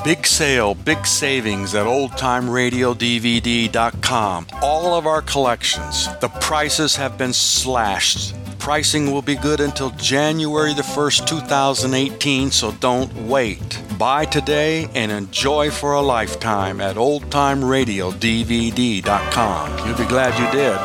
Big sale, big savings at oldtimeradiodvd.com. All of our collections. The prices have been slashed. Pricing will be good until January the 1st, 2018, so don't wait. Buy today and enjoy for a lifetime at oldtimeradiodvd.com. You'll be glad you did.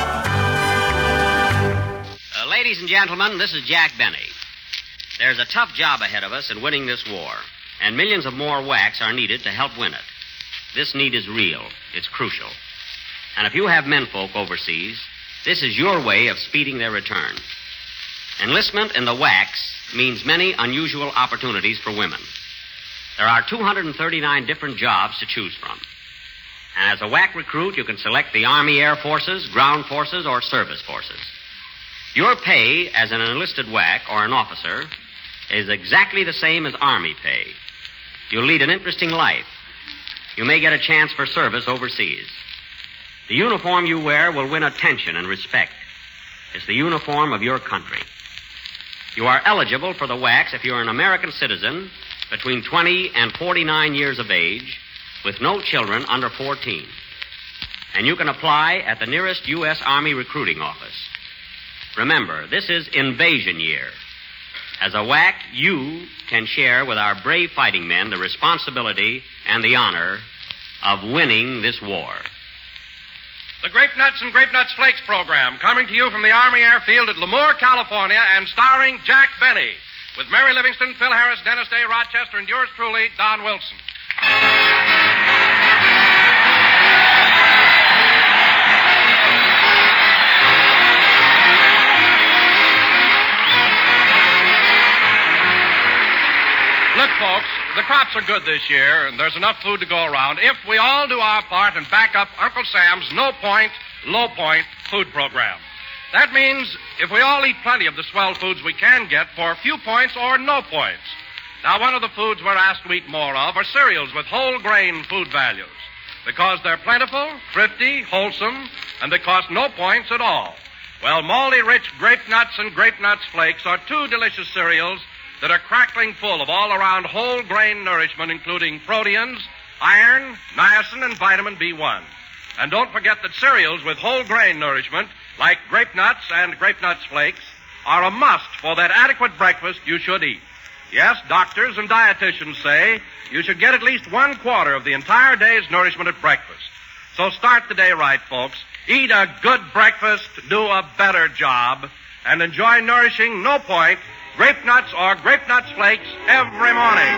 Ladies and gentlemen, this is Jack Benny. There's a tough job ahead of us in winning this war, and millions of more whacks are needed to help win it. This need is real. It's crucial. And if you have menfolk overseas, this is your way of speeding their return. Enlistment in the whacks means many unusual opportunities for women. There are 239 different jobs to choose from. And as a whack recruit, you can select the Army Air Forces, Ground Forces, or Service Forces. Your pay as an enlisted whack or an officer is exactly the same as Army pay. You'll lead an interesting life. You may get a chance for service overseas. The uniform you wear will win attention and respect. It's the uniform of your country. You are eligible for the whacks if you're an American citizen between 20 and 49 years of age with no children under 14. And you can apply at the nearest U.S. Army recruiting office. Remember, this is invasion year. As a whack, you can share with our brave fighting men the responsibility and the honor of winning this war. The Grape Nuts and Grape Nuts Flakes program, coming to you from the Army Airfield at Lemoore, California, and starring Jack Benny, with Mary Livingston, Phil Harris, Dennis Day, Rochester, and yours truly, Don Wilson. Look, folks, the crops are good this year, and there's enough food to go around if we all do our part and back up Uncle Sam's no-point, low-point food program. That means if we all eat plenty of the swell foods we can get for few points or no points. Now, one of the foods we're asked to eat more of are cereals with whole grain food values, because they're plentiful, thrifty, wholesome, and they cost no points at all. Well, malty-rich Grape Nuts and Grape Nuts Flakes are two delicious cereals that are crackling full of all-around whole grain nourishment, including proteins, iron, niacin, and vitamin B1. And don't forget that cereals with whole grain nourishment, like Grape Nuts and Grape Nuts Flakes, are a must for that adequate breakfast you should eat. Yes, doctors and dietitians say you should get at least 1/4 of the entire day's nourishment at breakfast. So start the day right, folks. Eat a good breakfast, do a better job, and enjoy nourishing no-point Grape Nuts or Grape Nuts Flakes every morning.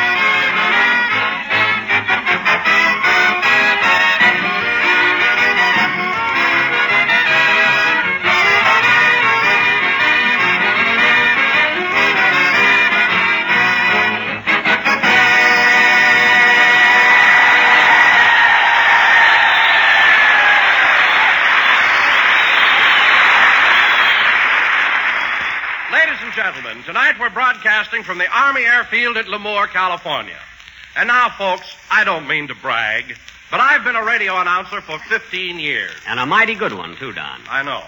Gentlemen, tonight we're broadcasting from the Army Airfield at Lemoore, California. And now, folks, I don't mean to brag, but I've been a radio announcer for 15 years. And a mighty good one, too, Don. I know.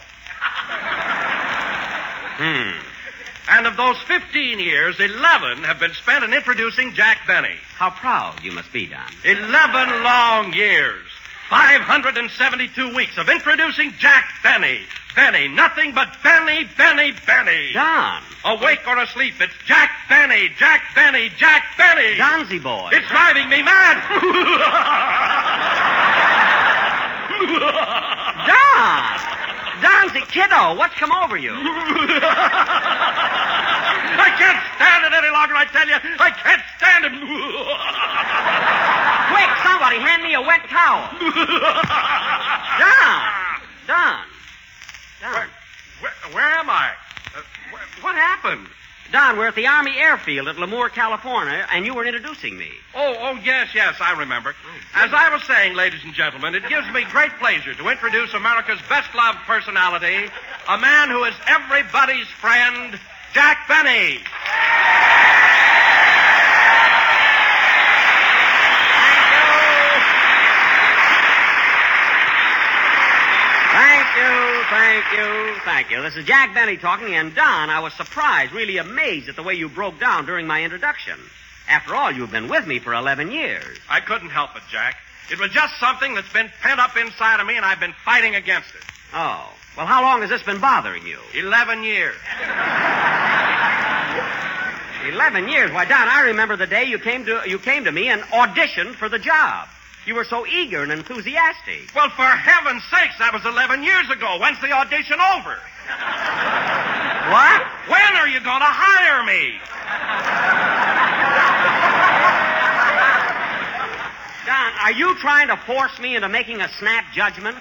And of those 15 years, 11 have been spent in introducing Jack Benny. How proud you must be, Don. 11 long years. 572 weeks of introducing Jack Benny. Benny, nothing but Benny, Benny, Benny. Don. Awake or asleep, it's Jack Benny, Jack Benny, Jack Benny. Donsy boy. It's driving me mad. Don. Donsy, kiddo, what's come over you? I can't stand it any longer, I tell you. I can't stand it. Quick, somebody, hand me a wet towel. Don. Where am I? What happened? Don, we're at the Army Airfield at Lemoore, California, and you were introducing me. Oh, yes, I remember. As I was saying, ladies and gentlemen, it gives me great pleasure to introduce America's best-loved personality, a man who is everybody's friend, Jack Benny. Thank you. This is Jack Benny talking, and Don, I was surprised, really amazed at the way you broke down during my introduction. After all, you've been with me for 11 years. I couldn't help it, Jack. It was just something that's been pent up inside of me, and I've been fighting against it. Oh. Well, how long has this been bothering you? 11 years. 11 years? Why, Don, I remember the day you came to me and auditioned for the job. You were so eager and enthusiastic. Well, for heaven's sakes, that was 11 years ago. When's the audition over? What? When are you going to hire me? Don, are you trying to force me into making a snap judgment?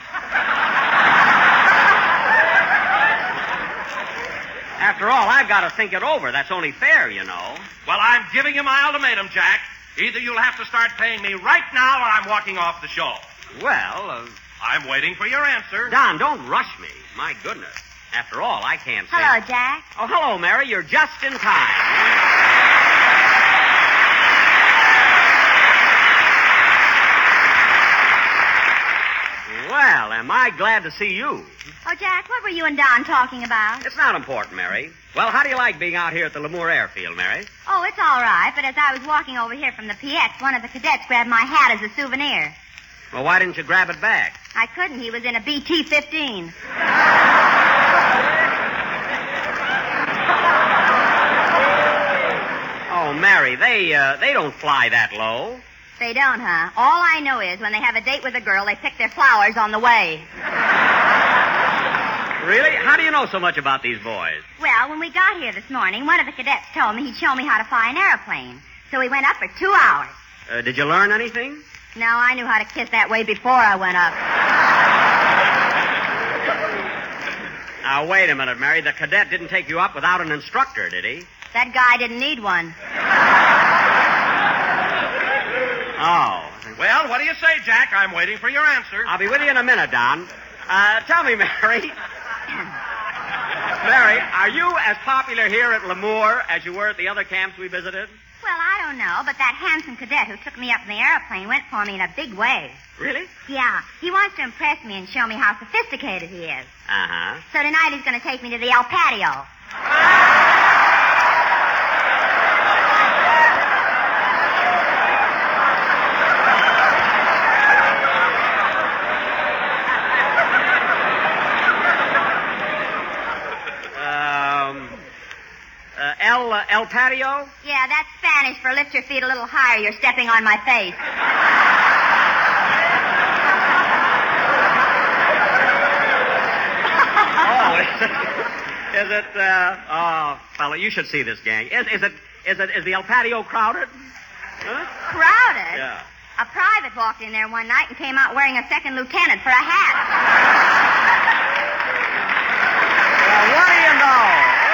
After all, I've got to think it over. That's only fair, you know. Well, I'm giving you my ultimatum, Jack. Either you'll have to start paying me right now or I'm walking off the show. Well, I'm waiting for your answer. Don, don't rush me. My goodness. After all, I can't say... Hello, Jack. Oh, hello, Mary. You're just in time. Well, am I glad to see you. Oh, Jack, what were you and Don talking about? It's not important, Mary. Well, how do you like being out here at the Lemoore Airfield, Mary? Oh, it's all right, but as I was walking over here from the PX, one of the cadets grabbed my hat as a souvenir. Well, why didn't you grab it back? I couldn't. He was in a BT-15. Oh, Mary, they don't fly that low. They don't, huh? All I know is when they have a date with a girl, they pick their flowers on the way. Really? How do you know so much about these boys? Well, when we got here this morning, one of the cadets told me he'd show me how to fly an airplane. So we went up for 2 hours. Did you learn anything? No, I knew how to kiss that way before I went up. Now, wait a minute, Mary. The cadet didn't take you up without an instructor, did he? That guy didn't need one. Oh. Well, what do you say, Jack? I'm waiting for your answer. I'll be with you in a minute, Don. Tell me, Mary. Mary, are you as popular here at Lemoore as you were at the other camps we visited? Well, I don't know, but that handsome cadet who took me up in the airplane went for me in a big way. Really? Yeah. He wants to impress me and show me how sophisticated he is. Uh-huh. So tonight he's going to take me to the El Patio. El Patio? Yeah, that's Spanish for lift your feet a little higher. You're stepping on my face. Is it, oh, fella, you should see this gang. Is the El Patio crowded? Huh? Crowded? Yeah. A private walked in there one night and came out wearing a second lieutenant for a hat. Well, what do you know?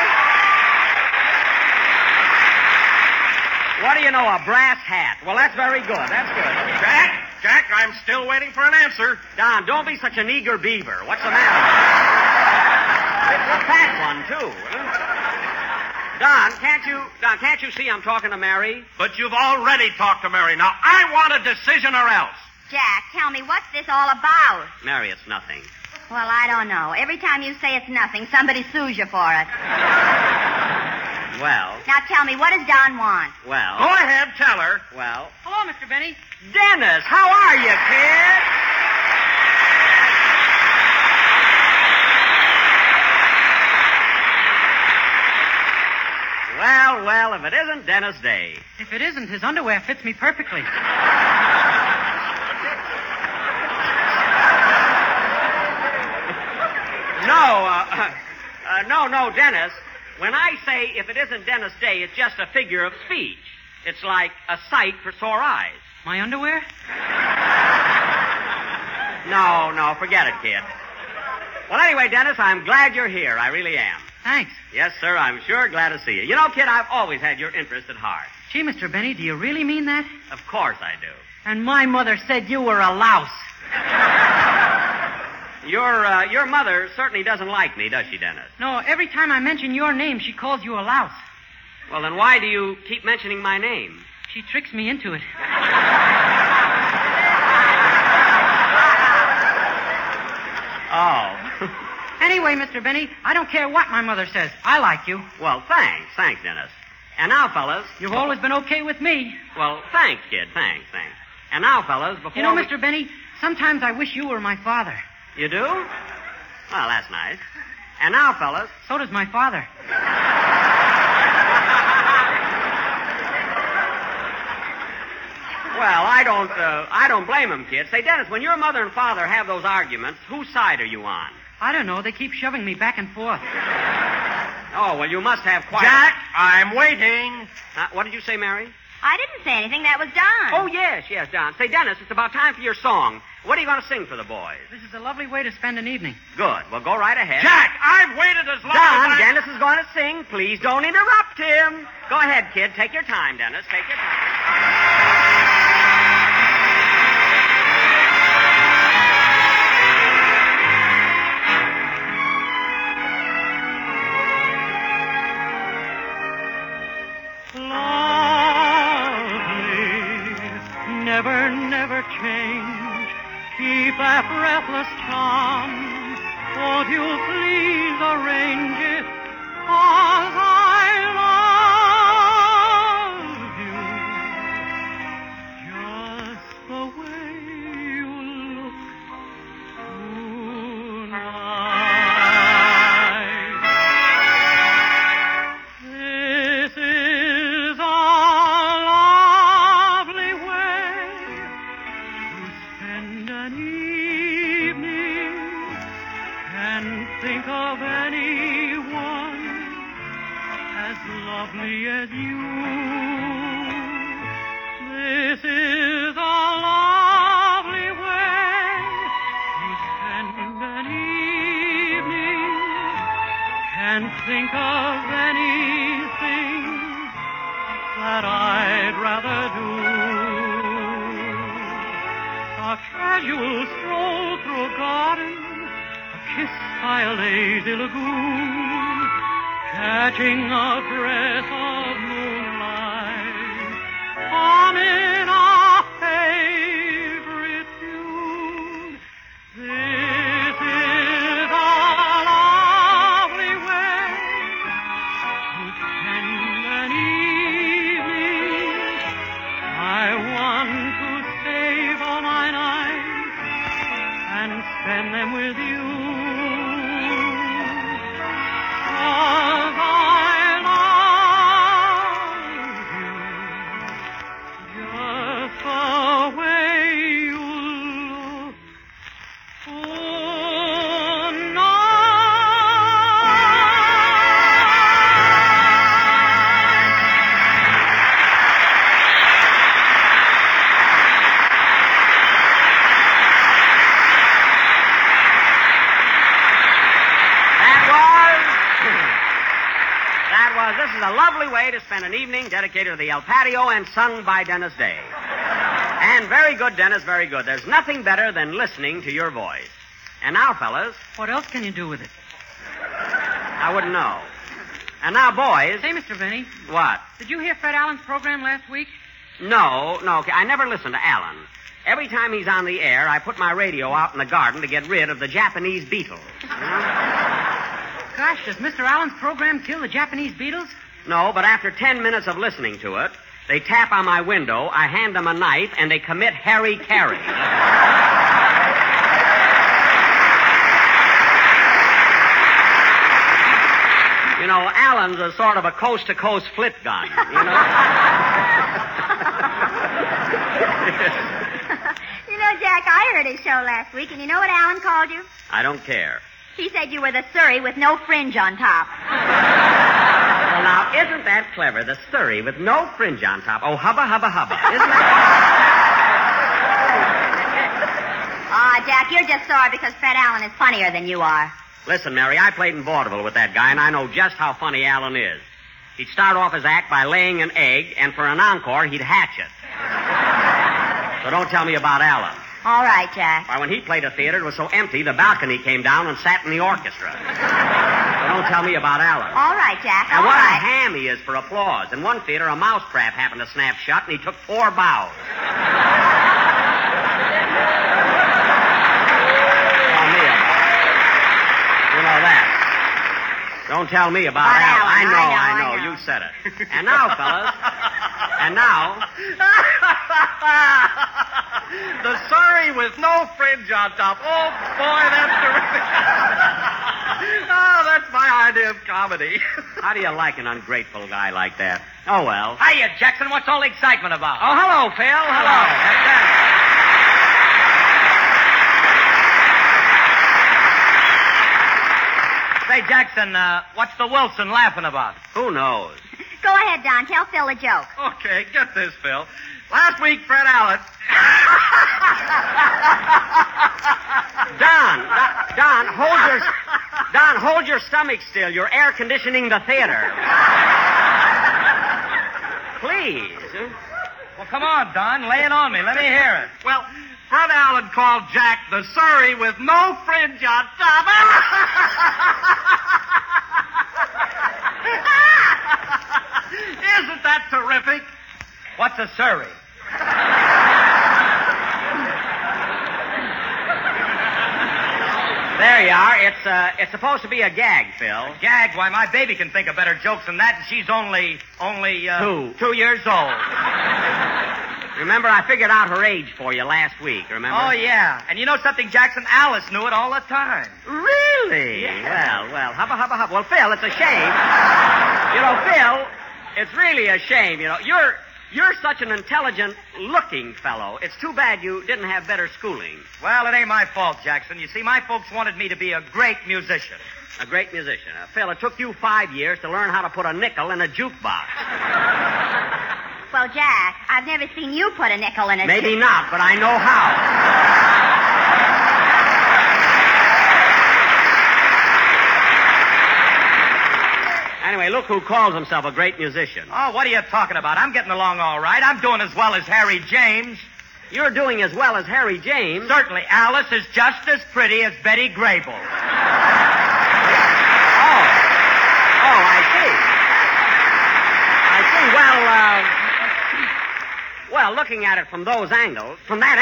What do you know, a brass hat? Well, that's very good. That's good. Jack, I'm still waiting for an answer. Don, don't be such an eager beaver. What's the matter? It's a fat one, too. Don, can't you see I'm talking to Mary? But you've already talked to Mary. Now, I want a decision or else. Jack, tell me, what's this all about? Mary, it's nothing. Well, I don't know. Every time you say it's nothing, somebody sues you for it. Well. Now tell me, what does Don want? Well. Go ahead, tell her. Well. Hello, Mr. Benny. Dennis, how are you, kid? Well, if it isn't Dennis Day. If it isn't, his underwear fits me perfectly. No, Dennis. When I say if it isn't Dennis Day, it's just a figure of speech. It's like a sight for sore eyes. My underwear? No, forget it, kid. Well, anyway, Dennis, I'm glad you're here. I really am. Thanks. Yes, sir, I'm sure glad to see you. You know, kid, I've always had your interest at heart. Gee, Mr. Benny, do you really mean that? Of course I do. And my mother said you were a louse. Your mother certainly doesn't like me, does she, Dennis? No, every time I mention your name, she calls you a louse. Well, then why do you keep mentioning my name? She tricks me into it. Oh. Anyway, Mr. Benny, I don't care what my mother says. I like you. Well, thanks, Dennis. And now, fellas... You've always been okay with me. Well, thanks, kid. Thanks. And now, fellas, before... You know, Mr. Benny, sometimes I wish you were my father. You do? Well, that's nice. And now, fellas... So does my father. Well, I don't blame him, kid. Say, Dennis, when your mother and father have those arguments, whose side are you on? I don't know. They keep shoving me back and forth. Oh, well, you must have quite... Jack, I'm waiting. What did you say, Mary? I didn't say anything. That was Don. Oh, yes, Don. Say, Dennis, it's about time for your song. What are you going to sing for the boys? This is a lovely way to spend an evening. Good. Well, go right ahead. Jack, I've waited as long Don, as Dennis is going to sing. Please don't interrupt him. Go ahead, kid. Take your time, Dennis. Take your time. Never change. Keep that breathless charm. Won't you please arrange it? 'Cause I love you. Just the way you look tonight. This is a lovely way spend an evening and think of anyone as lovely as you. This is a lovely way to spend an evening and think of anything that I'd rather do. A casual stroll through a garden, a kiss by a lazy lagoon, catching a breath of moonlight, humming a favorite tune. This is a lovely way to spend an evening. I want to save all my nights and spend them with you. 'Cause I love you just the way you look This is a lovely way to spend an evening dedicated to the El Patio and sung by Dennis Day. And very good, Dennis, very good. There's nothing better than listening to your voice. And now, fellas... What else can you do with it? I wouldn't know. And now, boys... Say, Mr. Benny. What? Did you hear Fred Allen's program last week? No. I never listen to Allen. Every time he's on the air, I put my radio out in the garden to get rid of the Japanese beetles. You know? Gosh, does Mr. Allen's program kill the Japanese beetles? No, but after 10 minutes of listening to it, they tap on my window, I hand them a knife, and they commit hara-kiri. You know, Allen's a sort of a coast-to-coast flit gun, you know? You know, Jack, I heard his show last week, and you know what Alan called you? I don't care. He said you were the Surrey with no fringe on top. Well, now, isn't that clever? The Surrey with no fringe on top. Oh, hubba, hubba, hubba. Isn't that... Jack, you're just sore because Fred Allen is funnier than you are. Listen, Mary, I played in vaudeville with that guy, and I know just how funny Allen is. He'd start off his act by laying an egg, and for an encore, he'd hatch it. So don't tell me about Allen. All right, Jack. Why, when he played a theater, it was so empty, the balcony came down and sat in the orchestra. So don't tell me about Allen. All right, Jack. And all what right. a ham he is for applause. In one theater, a mousetrap happened to snap shut, and he took 4 bows. Tell me about it. You know that. Don't tell me about About Al. Alan. I I know. know. You said it. And now, fellas. And now. The Surrey with no fringe on top. Oh, boy, that's terrific. Oh, that's my idea of comedy. How do you like an ungrateful guy like that? Oh, well. Hiya, Jackson. What's all the excitement about? Oh, hello, Phil. Hello. Say, Jackson, what's the Wilson laughing about? Who knows? Go ahead, Don. Tell Phil a joke. Okay, get this, Phil. Last week, Fred Allen... Don, hold your stomach still. You're air conditioning the theater. Please. Well, come on, Don. Lay it on me. Let me hear it. Well, Fred Allen called Jack the Surrey with no fringe on top. Isn't that terrific? What's a Surrey? There you are. It's supposed to be a gag, Phil. Gag? Why, my baby can think of better jokes than that, and she's only 2 years old. Remember, I figured out her age for you last week, remember? Oh, yeah. And you know something, Jackson? Alice knew it all the time. Really? Yeah. Well, hubba. Well, Phil, it's a shame. You know, Phil, it's really a shame. You know, you're such an intelligent-looking fellow. It's too bad you didn't have better schooling. Well, it ain't my fault, Jackson. You see, my folks wanted me to be a great musician. A great musician. Phil, it took you 5 years to learn how to put a nickel in a jukebox. Well, Jack, I've never seen you put a nickel in a... Maybe not, but I know how. Anyway, look who calls himself a great musician. Oh, what are you talking about? I'm getting along all right. I'm doing as well as Harry James. You're doing as well as Harry James. Certainly, Alice is just as pretty as Betty Grable. Oh, I see. Well, looking at it from that angle,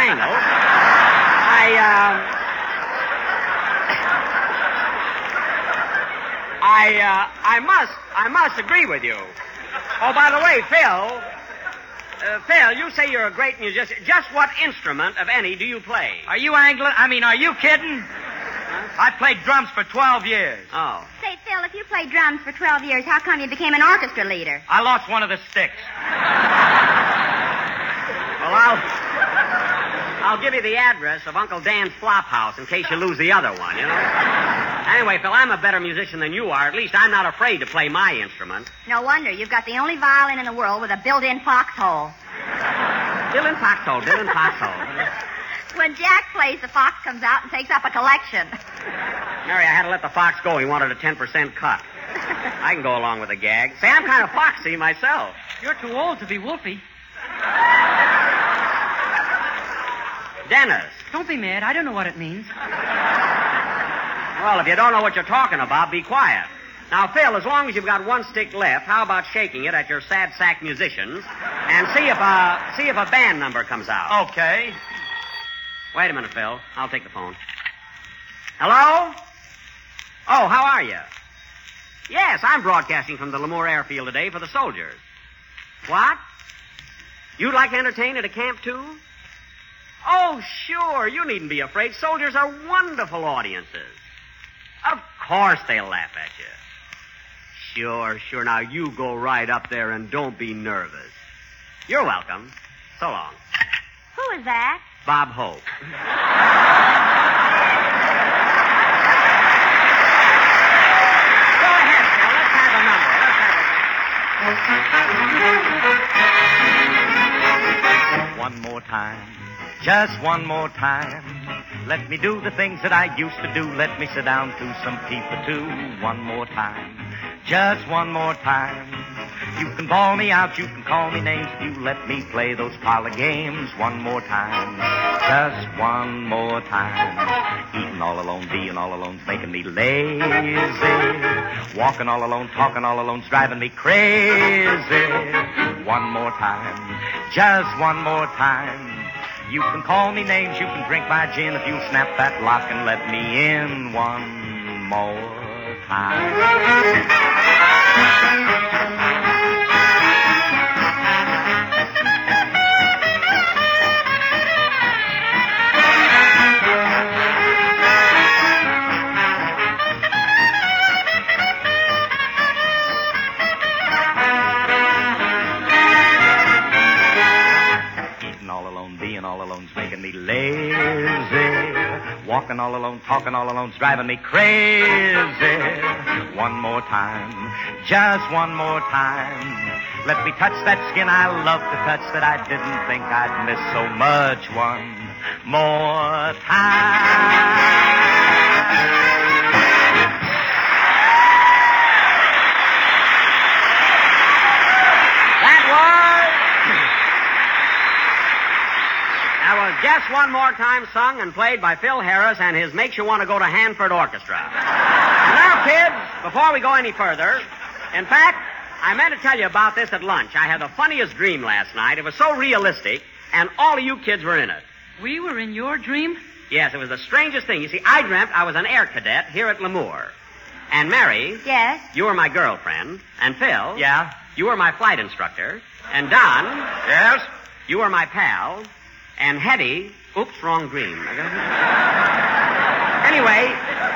I must agree with you. Oh, by the way, Phil, you say you're a great musician. Just what instrument, if any, do you play? Are you kidding? I played drums for 12 years. Oh. Say, Phil, if you played drums for 12 years, how come you became an orchestra leader? I lost one of the sticks. Well, I'll give you the address of Uncle Dan's flop house in case you lose the other one, you know? Anyway, Phil, I'm a better musician than you are. At least I'm not afraid to play my instrument. No wonder. You've got the only violin in the world with a built-in foxhole. Dylan Foxhole. When Jack plays, the fox comes out and takes up a collection. Mary, I had to let the fox go. He wanted a 10% cut. I can go along with the gag. Say, I'm kind of foxy myself. You're too old to be Wolfie. Dennis. Don't be mad. I don't know what it means. Well, if you don't know what you're talking about, be quiet. Now, Phil, as long as you've got one stick left, how about shaking it at your sad sack musicians and see if a band number comes out? Okay. Wait a minute, Phil. I'll take the phone. Hello? Oh, how are you? Yes, I'm broadcasting from the Lemoore Airfield today for the soldiers. What? You'd like to entertain at a camp, too? Oh, sure. You needn't be afraid. Soldiers are wonderful audiences. Of course they'll laugh at you. Sure. Now, you go right up there and don't be nervous. You're welcome. So long. Who is that? Bob Hope. Go ahead, Phil. Let's have a number. One more time. Just one more time. Let me do the things that I used to do. Let me sit down to some people, too. One more time. Just one more time. You can bawl me out, you can call me names if you let me play those parlor games. One more time. Just one more time. Eating all alone, being all alone's making me lazy. Walking all alone, talking all alone's driving me crazy. One more time. Just one more time. You can call me names, you can drink my gin if you snap that lock and let me in one more time. Eating all alone, being all alone's making me lazy. Walking all alone, talking all alone's driving me crazy. One more time, just one more time. Let me touch that skin I love to touch that I didn't think I'd miss so much. One more time. That was Just One More Time, sung and played by Phil Harris and his Makes You Want to Go to Hanford Orchestra. Now, kids, before we go any further, in fact, I meant to tell you about this at lunch. I had the funniest dream last night. It was so realistic, and all of you kids were in it. We were in your dream? Yes, it was the strangest thing. You see, I dreamt I was an air cadet here at Lemoore. And Mary, Yes? you were my girlfriend. And Phil, Yeah? you were my flight instructor. And Don, Yes? you were my pal. And Hetty, oops, wrong dream. Anyway,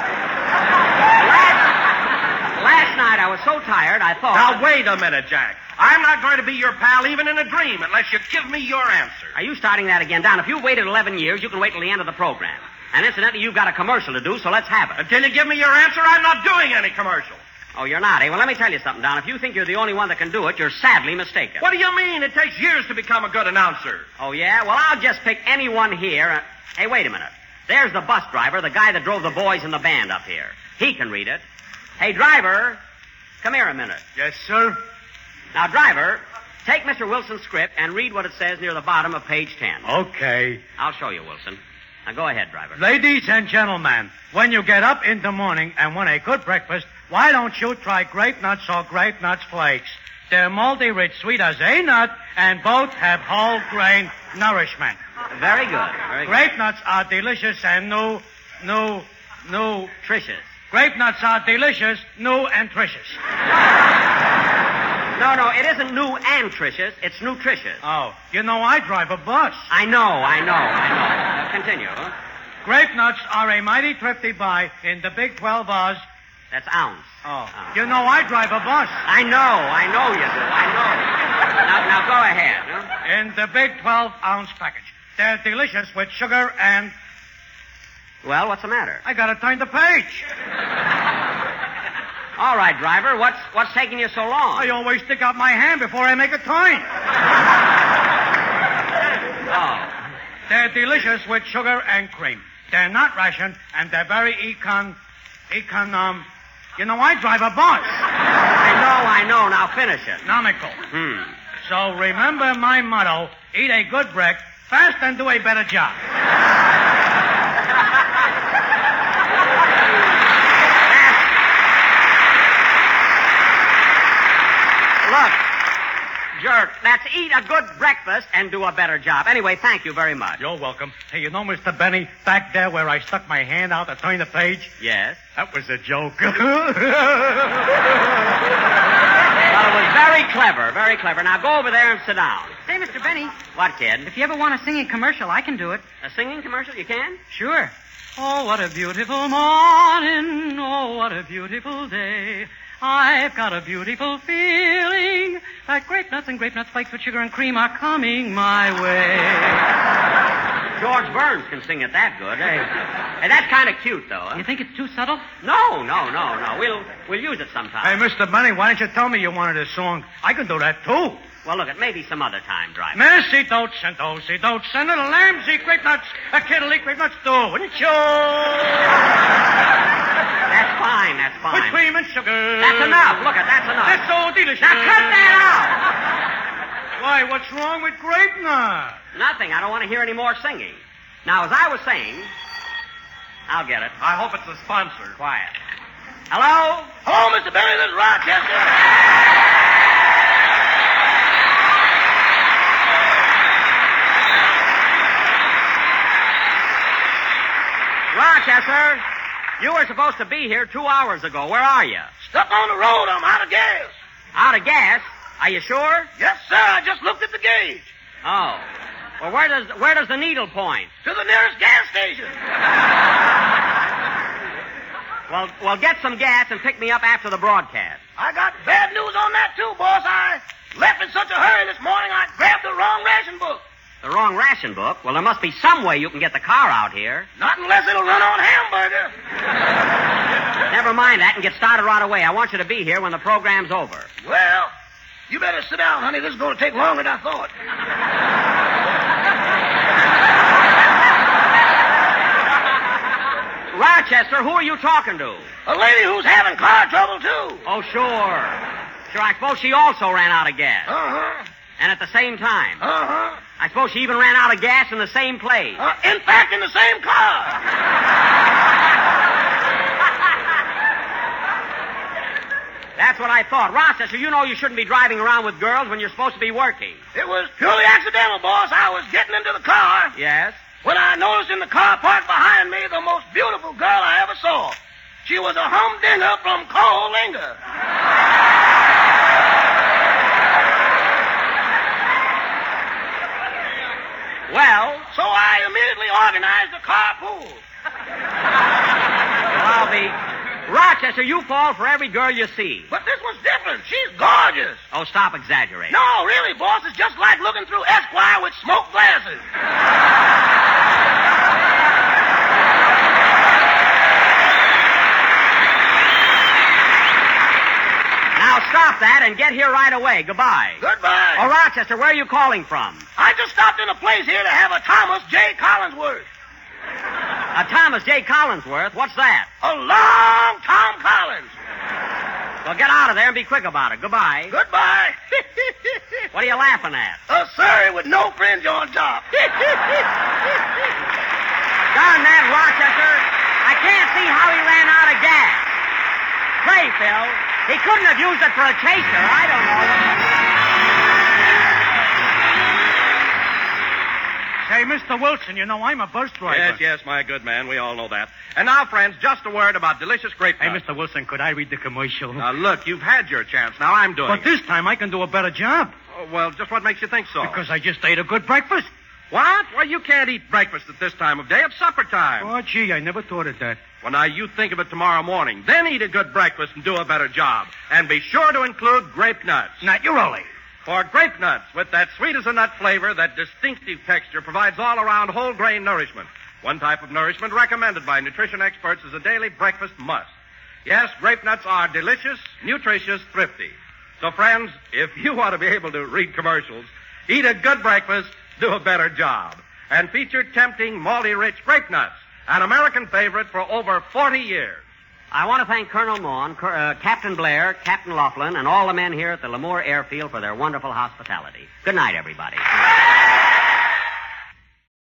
last night I was so tired I thought... Now, wait a minute, Jack. I'm not going to be your pal even in a dream unless you give me your answer. Are you starting that again, Don? If you've waited 11 years, you can wait till the end of the program. And incidentally, you've got a commercial to do, so let's have it. Until you give me your answer, I'm not doing any commercial. Oh, you're not, eh? Well, let me tell you something, Don. If you think you're the only one that can do it, you're sadly mistaken. What do you mean? It takes years to become a good announcer. Oh, yeah? Well, I'll just pick anyone here. Hey, wait a minute. There's the bus driver, the guy that drove the boys in the band up here. He can read it. Hey, driver, come here a minute. Yes, sir. Now, driver, take Mr. Wilson's script and read what it says near the bottom of page 10. Okay. I'll show you, Wilson. Now, go ahead, driver. Ladies and gentlemen, when you get up in the morning and want a good breakfast, why don't you try Grape Nuts or Grape Nuts Flakes? They're multi-rich, sweet as a nut, and both have whole grain nourishment. Very good. Very good. Grape Nuts are delicious and new. Tricious. Grape Nuts are delicious, new, and tricious. No, it isn't new and tricious. It's nutritious. Oh, you know I drive a bus. I know. Continue. Grape Nuts are a mighty thrifty buy in the Big 12 Oz. That's ounce. Oh, you know I drive a bus. I know you do. I know. Now go ahead. Huh? In the Big 12-ounce package. They're delicious with sugar and... Well, what's the matter? I gotta turn the page. All right, driver. What's taking you so long? I always stick out my hand before I make a turn. Oh. They're delicious with sugar and cream. They're not rationed, and they're very you know, I drive a bus. I know. Now finish it. Economical. So remember my motto, eat a good break, fast and do a better job. Look, jerk, that's eat a good breakfast and do a better job. Anyway, thank you very much. You're welcome. Hey, you know, Mr. Benny, back there where I stuck my hand out to turn the page? Yes? That was a joke. Well, it was very clever, very clever. Now go over there and sit down. Say, Mr. Benny, What, kid? if you ever want a singing commercial, I can do it. A singing commercial? You can? Sure. Oh, what a beautiful morning. Oh, what a beautiful day. I've got a beautiful feeling that Grape Nuts and Grape Nuts Flakes with sugar and cream are coming my way. George Burns can sing it that good. Hey, that's kind of cute, though. You think it's too subtle? No. We'll use it sometime. Hey, Mr. Benny, why didn't you tell me you wanted a song? I can do that, too. Well, look, it may be some other time, driver. Mercy dotes and dosey dotes and little lambsy grape nuts, a kiddly grape nuts do, wouldn't you? That's fine. With cream and sugar. That's enough. Look, that's enough. That's so delicious. Now cut that Why, what's wrong with grape nuts? out. Nothing. I don't want to hear any more singing. Now, as I was saying, I'll get it. I hope it's a sponsor. Quiet. Hello? Hello, Mr. Benny, this is Rochester. Rochester. You were supposed to be here 2 hours ago. Where are you? Stuck on the road. I'm out of gas. Out of gas? Are you sure? Yes, sir. I just looked at the gauge. Oh. Well, where does the needle point? To the nearest gas station. Well, get some gas and pick me up after the broadcast. I got bad news on that, too, boss. I left in such a hurry this morning, I grabbed the wrong ration book. The wrong ration book? Well, there must be some way you can get the car out here. Not unless it'll run on hamburger. Never mind that and get started right away. I want you to be here when the program's over. Well, you better sit down, honey. This is going to take longer than I thought. Rochester, who are you talking to? A lady who's having car trouble, too. Oh, sure. Sure, I suppose she also ran out of gas. Uh-huh. And at the same time. Uh-huh. I suppose she even ran out of gas in the same place. In fact, in the same car. That's what I thought. Rochester, you know you shouldn't be driving around with girls when you're supposed to be working. It was purely accidental, boss. I was getting into the car Yes? when I noticed in the car parked behind me the most beautiful girl I ever saw. She was a humdinger from Coalinga. Well, So I immediately organized a carpool. I'll be... Rochester, you fall for every girl you see. But this one's different. She's gorgeous. Oh, stop exaggerating. No, really, boss. It's just like looking through Esquire with smoke glasses. Now stop that and get here right away. Goodbye. Goodbye. Oh, Rochester, where are you calling from? I just stopped in a place here to have a Thomas J. Collinsworth. A Thomas J. Collinsworth? What's that? A long Tom Collins. Well, get out of there and be quick about it. Goodbye. Goodbye. What are you laughing at? A Surrey with no fringe on top. Darn that, Rochester. I can't see how he ran out of gas. Say, Phil, he couldn't have used it for a chaser. I don't know. Say, Mr. Wilson, you know I'm a bus driver. Yes, my good man. We all know that. And now, friends, just a word about delicious grape Hey, nuts. Mr. Wilson, could I read the commercial? Now, look, you've had your chance. Now I'm doing But it. this time I can do a better job. Oh, well, just what makes you think so? Because I just ate a good breakfast. What? Well, you can't eat breakfast at this time of day. It's supper time. Oh, gee, I never thought of that. Well, now, you think of it tomorrow morning. Then eat a good breakfast and do a better job. And be sure to include grape nuts. Naturally. For grape nuts, with that sweet-as-a-nut flavor, that distinctive texture, provides all-around whole-grain nourishment. One type of nourishment recommended by nutrition experts as a daily breakfast must. Yes, grape nuts are delicious, nutritious, thrifty. So, friends, if you want to be able to read commercials, eat a good breakfast, do a better job. And feature tempting, malty-rich grape nuts, an American favorite for over 40 years. I want to thank Colonel Maughan, Captain Blair, Captain Laughlin, and all the men here at the Lemoore Airfield for their wonderful hospitality. Good night, everybody.